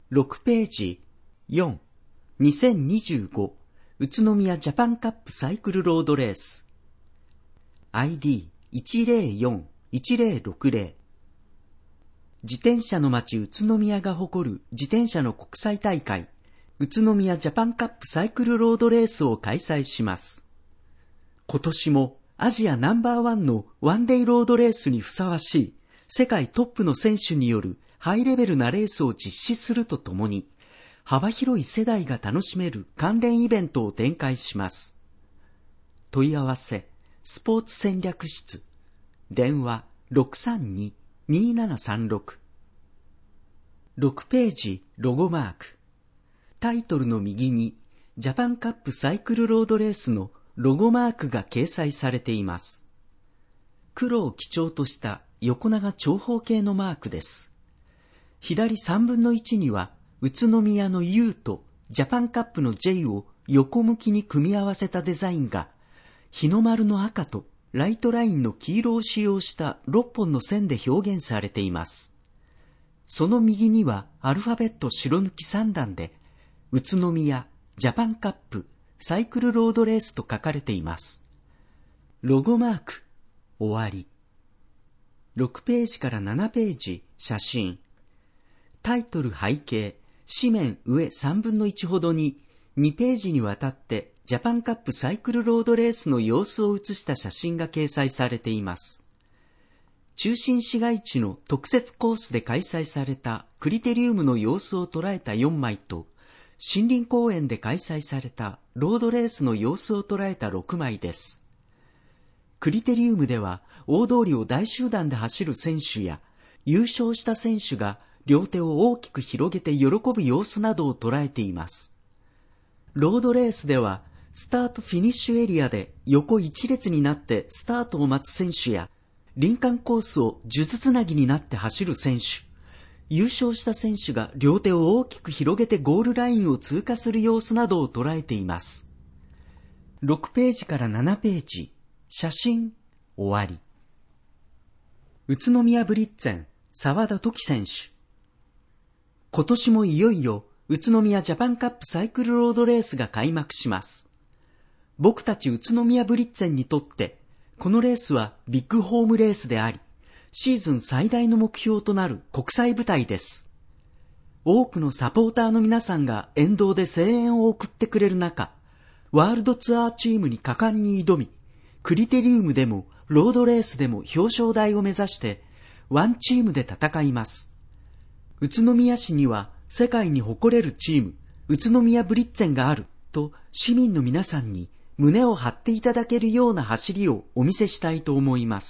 6ページ4、2025宇都宮ジャパンカップサイクルロードレース ID1041060 自転車の街宇都宮が誇る自転車の国際大会宇都宮ジャパンカップサイクルロードレースを開催します。今年もアジアナンバーワンのワンデイロードレースにふさわしい世界トップの選手によるハイレベルなレースを実施するとともに幅広い世代が楽しめる関連イベントを展開します。問い合わせスポーツ戦略室電話 632-2736 6ページロゴマークタイトルの右にジャパンカップサイクルロードレースのロゴマークが掲載されています。黒を基調とした横長長方形のマークです。左3分の1には宇都宮の U とジャパンカップの J を横向きに組み合わせたデザインが日の丸の赤とライトラインの黄色を使用した6本の線で表現されています。その右にはアルファベット白抜き3段で宇都宮ジャパンカップサイクルロードレースと書かれています。ロゴマーク終わり。6ページから7ページ写真タイトル背景紙面上3分の1ほどに2ページにわたってジャパンカップサイクルロードレースの様子を写した写真が掲載されています。中心市街地の特設コースで開催されたクリテリウムの様子を捉えた4枚と森林公園で開催されたロードレースの様子を捉えた6枚です。クリテリウムでは大通りを大集団で走る選手や優勝した選手が両手を大きく広げて喜ぶ様子などを捉えています。ロードレースではスタートフィニッシュエリアで横一列になってスタートを待つ選手や林間コースを数珠つなぎになって走る選手、優勝した選手が両手を大きく広げてゴールラインを通過する様子などを捉えています。6ページから7ページ写真終わり。宇都宮ブリッツェン澤田時選手。今年もいよいよ宇都宮ジャパンカップサイクルロードレースが開幕します。僕たち宇都宮ブリッツェンにとってこのレースはビッグホームレースであり、シーズン最大の目標となる国際舞台です。多くのサポーターの皆さんが沿道で声援を送ってくれる中、ワールドツアーチームに果敢に挑み、クリテリウムでもロードレースでも表彰台を目指してワンチームで戦います。宇都宮市には世界に誇れるチーム、宇都宮ブリッツェンがあると市民の皆さんに胸を張っていただけるような走りをお見せしたいと思います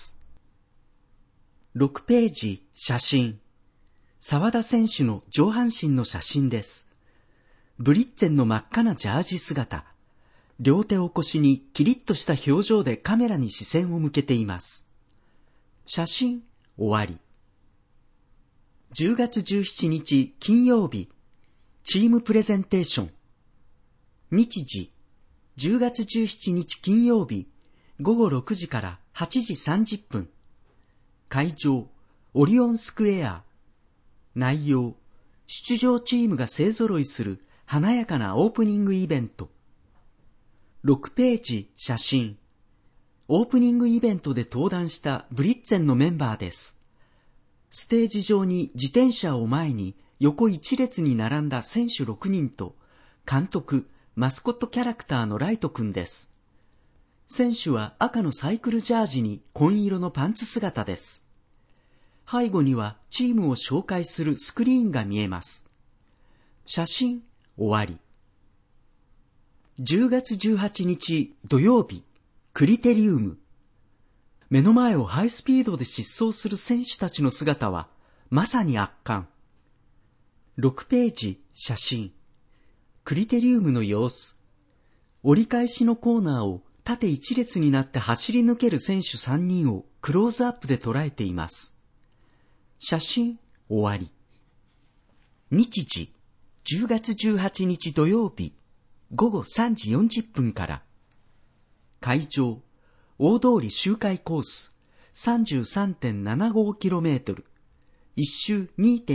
。6ページ写真澤田選手の上半身の写真です。ブリッツェンの真っ赤なジャージ姿、両手を腰にキリッとした表情でカメラに視線を向けています。写真終わり。10月17日金曜日チームプレゼンテーション日時10月17日金曜日午後6時から8時30分会場オリオンスクエア内容出場チームが勢ぞろいする華やかなオープニングイベント6ページ写真オープニングイベントで登壇したブリッツェンのメンバーです。ステージ上に自転車を前に横一列に並んだ選手6人と監督、マスコットキャラクターのライト君です。選手は赤のサイクルジャージに紺色のパンツ姿です。背後にはチームを紹介するスクリーンが見えます。写真終わり。10月18日土曜日、クリテリウム。目の前をハイスピードで疾走する選手たちの姿はまさに圧巻。6ページ写真クリテリウムの様子折り返しのコーナーを縦一列になって走り抜ける選手3人をクローズアップで捉えています。写真終わり。日時10月18日土曜日午後3時40分から会場大通り周回コース 33.75km 1周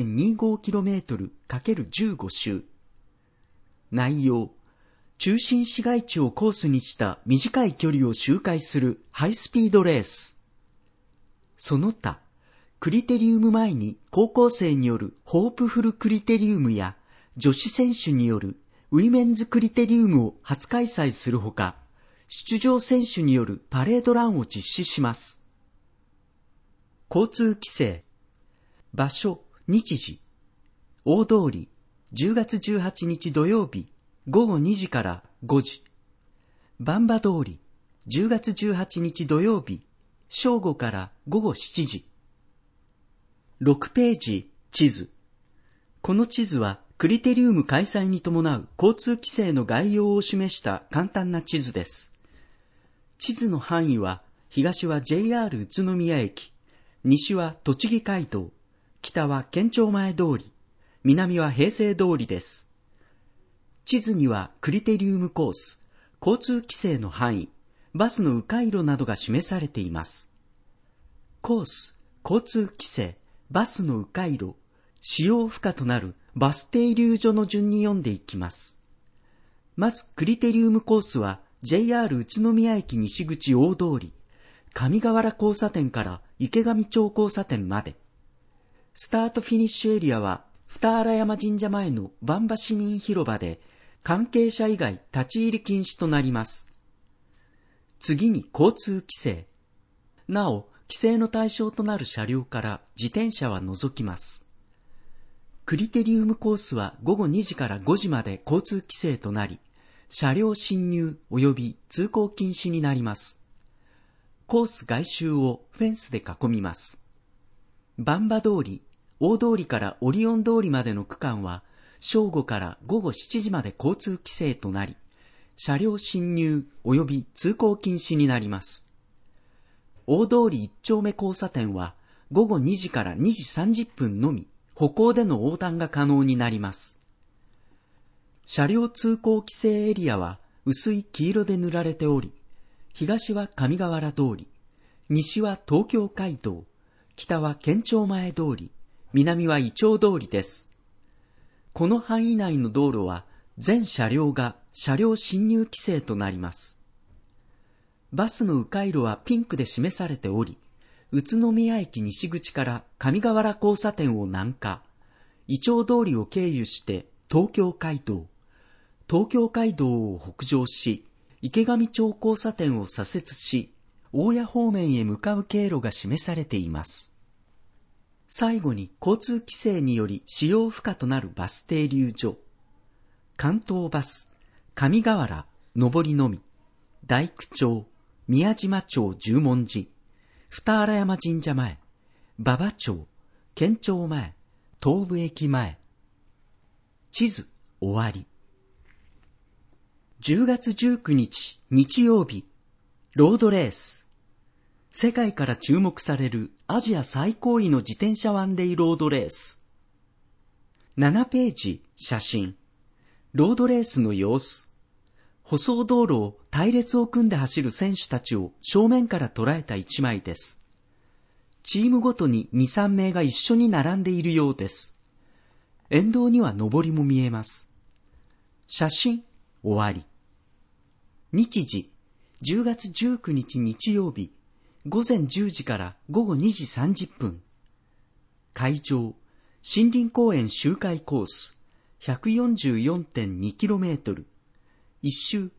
2.25km×15 周。内容、中心市街地をコースにした短い距離を周回するハイスピードレース。その他、クリテリウム前に高校生によるホープフルクリテリウムや女子選手によるウィメンズクリテリウムを初開催するほか、出場選手によるパレードランを実施します。交通規制。場所、日時。大通り、10月18日土曜日、午後2時から5時。馬場通り、10月18日土曜日、正午から午後7時。6ページ、地図。この地図は、クリテリウム開催に伴う交通規制の概要を示した簡単な地図です。地図の範囲は、東は JR 宇都宮駅、西は栃木街道、北は県庁前通り、南は平成通りです。地図にはクリテリウムコース、交通規制の範囲、バスの迂回路などが示されています。コース、交通規制、バスの迂回路、使用不可となるバス停留所の順に読んでいきます。まずクリテリウムコースは JR 宇都宮駅西口大通り、上河原交差点から池上町交差点まで。スタートフィニッシュエリアは二荒山神社前の馬場市民広場で関係者以外立ち入り禁止となります。次に交通規制。なお、規制の対象となる車両から自転車は除きます。クリテリウムコースは午後2時から5時まで交通規制となり、車両進入及び通行禁止になります。コース外周をフェンスで囲みます。馬場通り、大通りからオリオン通りまでの区間は、正午から午後7時まで交通規制となり、車両進入及び通行禁止になります。大通り1丁目交差点は、午後2時から2時30分のみ、歩行での横断が可能になります。車両通行規制エリアは薄い黄色で塗られており、東は上河原通り、西は東京街道、北は県庁前通り、南はイチョウ通りです。この範囲内の道路は全車両が車両進入規制となります。バスの迂回路はピンクで示されており、宇都宮駅西口から上河原交差点を南下、イチョウ通りを経由して東京街道、東京街道を北上し、池上町交差点を左折し、大谷方面へ向かう経路が示されています。最後に交通規制により使用不可となるバス停留所。関東バス、上河原、上りのみ、大工町、宮島町十文字、二荒山神社前、馬場町、県庁前、東武駅前。地図、終わり。10月19日、日曜日、ロードレース。世界から注目されるアジア最高位の自転車ワンデイロードレース。7ページ、写真。ロードレースの様子。舗装道路を隊列を組んで走る選手たちを正面から捉えた一枚です。チームごとに2、3名が一緒に並んでいるようです。沿道には上りも見えます。写真、終わり。日時、10月19日日曜日、午前10時から午後2時30分。会場、森林公園周回コース、144.2km。1周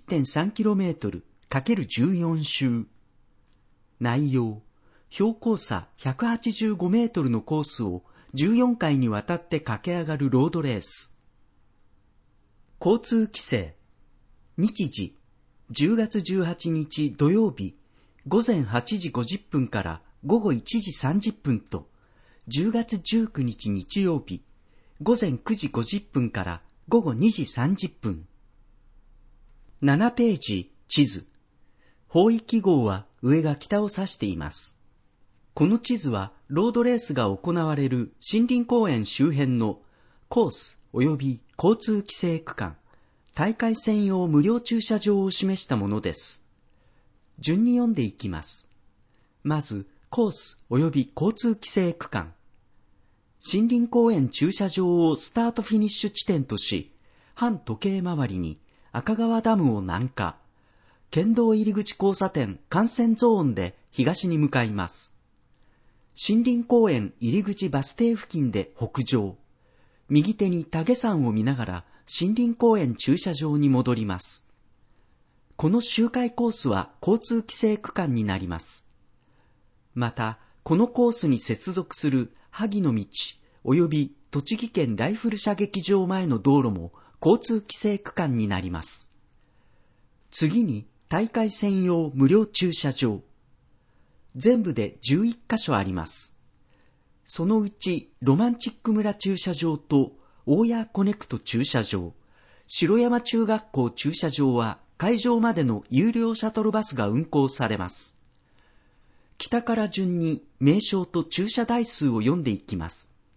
10.3km×14 周。内容、標高差185メートルのコースを14回にわたって駆け上がるロードレース。交通規制。日時、10月18日土曜日、午前8時50分から午後1時30分と、10月19日日曜日、午前9時50分から午後2時30分。7ページ、地図。方位記号は上が北を指しています。この地図はロードレースが行われる森林公園周辺のコース及び交通規制区間、大会専用無料駐車場を示したものです。順に読んでいきます。まず、コース及び交通規制区間。 森林公園駐車場をスタートフィニッシュ地点とし、反時計回りに赤川ダムを南下、県道入口交差点幹線ゾーンで東に向かいます。森林公園入口バス停付近で北上、右手に竹山を見ながら森林公園駐車場に戻ります。この周回コースは交通規制区間になります。また、このコースに接続する萩の道及び栃木県ライフル射撃場前の道路も交通規制区間になります。次に大会専用無料駐車場。全部で11カ所あります。そのうちロマンチック村駐車場と大谷コネクト駐車場、城山中学校駐車場は会場までの有料シャトルバスが運行されます。北から順に名称と駐車台数を読んでいきます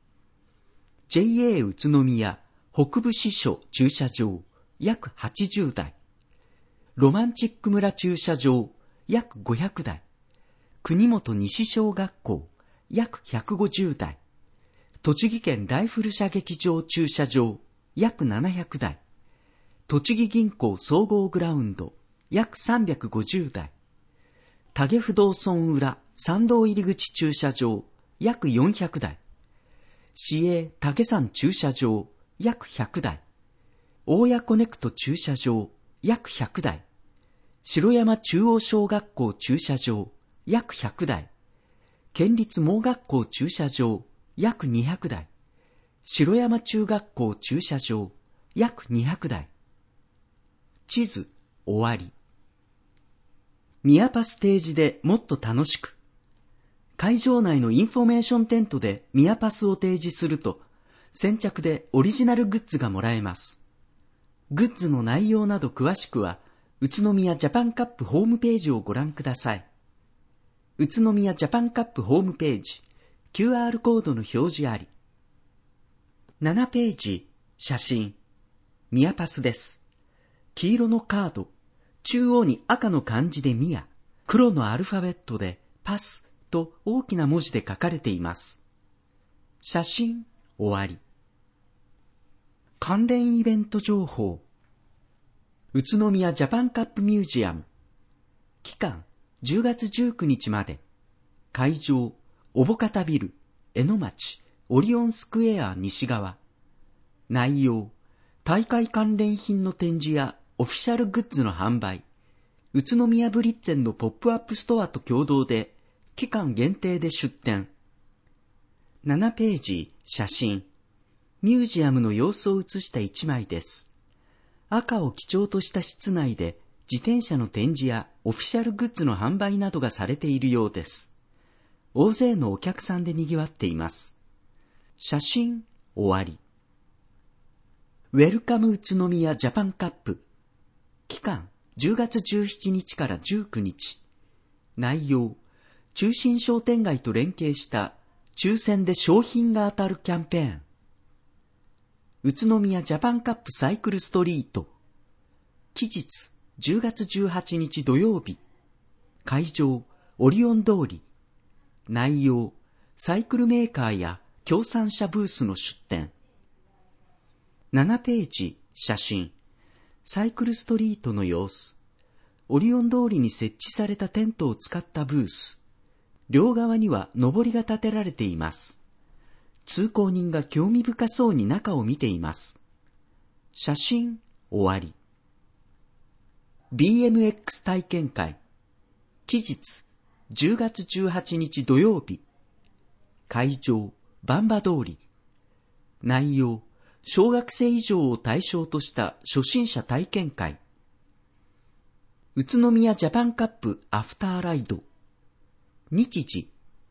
。JA 宇都宮北部支所駐車場約80台、ロマンチック村駐車場約500台、国本西小学校約150台、栃木県ライフル射撃場駐車場約700台、栃木銀行総合グラウンド約350台、竹不動村裏参道入口駐車場約400台、市営竹山駐車場約100台、大谷コネクト駐車場約100台、城山中央小学校駐車場約100台、県立盲学校駐車場約200台、城山中学校駐車場約200台。地図終わり。ミヤパス提示でもっと楽しく。会場内のインフォメーションテントでミヤパスを提示すると、先着でオリジナルグッズがもらえます。グッズの内容など詳しくは、宇都宮ジャパンカップホームページをご覧ください。宇都宮ジャパンカップホームページ、QR コードの表示あり。7ページ、写真。ミヤパスです。黄色のカード。中央に赤の漢字でミヤ、黒のアルファベットでパスと大きな文字で書かれています。写真終わり。関連イベント情報。宇都宮ジャパンカップミュージアム。期間10月19日まで。会場おぼかたビル、江ノ町、オリオンスクエア西側。内容大会関連品の展示やオフィシャルグッズの販売、宇都宮ブリッツェンのポップアップストアと共同で期間限定で出展。7ページ、写真。ミュージアムの様子を写した1枚です。赤を基調とした室内で自転車の展示やオフィシャルグッズの販売などがされているようです。大勢のお客さんで賑わっています。写真終わり。ウェルカム宇都宮ジャパンカップ。期間10月17日から19日。内容、中心商店街と連携した抽選で商品が当たるキャンペーン。宇都宮ジャパンカップサイクルストリート。期日10月18日土曜日。会場オリオン通り。内容、サイクルメーカーや協賛者ブースの出展。7ページ、写真。サイクルストリートの様子。オリオン通りに設置されたテントを使ったブース。両側には上りが立てられています。通行人が興味深そうに中を見ています。写真終わり。BMX 体験会。期日10月18日土曜日。会場バンバ通り。内容、小学生以上を対象とした初心者体験会。宇都宮ジャパンカップアフターライド。日時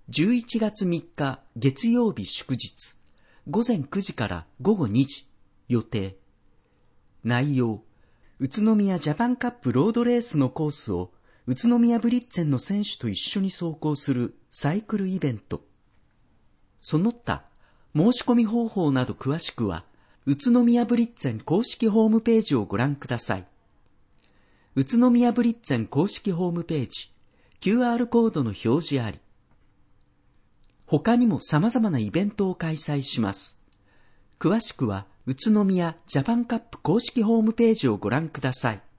11月3日月曜日祝日。午前9時から午後2時。予定。内容、宇都宮ジャパンカップロードレースのコースを宇都宮ブリッツェンの選手と一緒に走行するサイクルイベント。その他、申し込み方法など詳しくは、宇都宮ブリッツェン公式ホームページをご覧ください。宇都宮ブリッツェン公式ホームページ、QR コードの表示あり。 他にも様々なイベントを開催します。詳しくは宇都宮ジャパンカップ公式ホームページをご覧ください。